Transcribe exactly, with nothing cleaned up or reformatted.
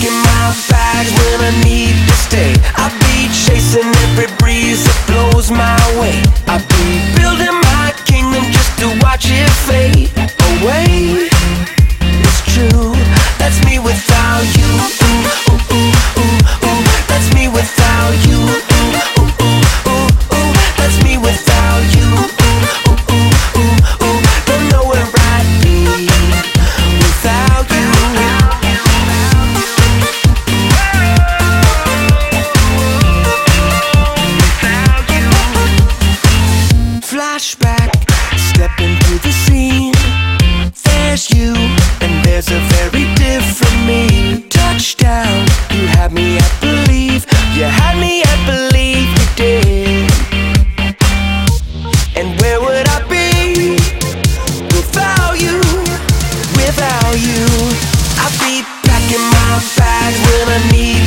packing my bags when I need to stay. I be chasing every breeze that blows my way. I be building my kingdom just to watch it fade away. It's true, that's me without you. Ooh, ooh, ooh, ooh, ooh. That's me without you. Ooh, ooh, ooh, ooh, ooh. That's me without you. Ooh, ooh, ooh, ooh, ooh. Don't know where I'd be without you. Flashback, step into the scene. There's you, and there's a very different me. Touchdown, you had me at believe. You had me at believe you did. And where would I be without you? Without you, I'd be packing my bags when I need